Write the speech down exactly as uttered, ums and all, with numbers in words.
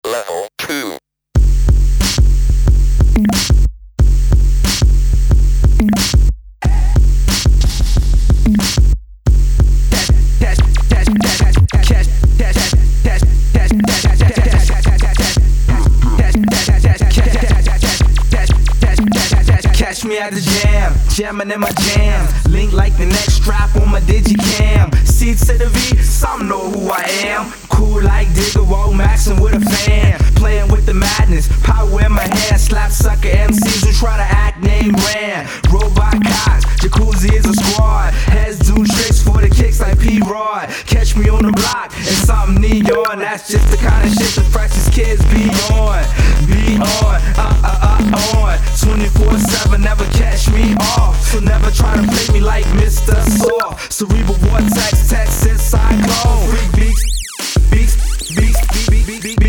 Level two. Catch me at the jam, jamming in my jam. Link like the next strap on my digicam. C to the V, some know who I am. Cool like Digger, whoa, maxing with a fan. Playing with the madness, power in my hand. Slap sucker M Cs who try to act name brand. Robot cops, jacuzzi is a squad. Heads do tricks for the kicks like P-Rod. Catch me on the block and something neon. That's just the kind of shit the freshest kids be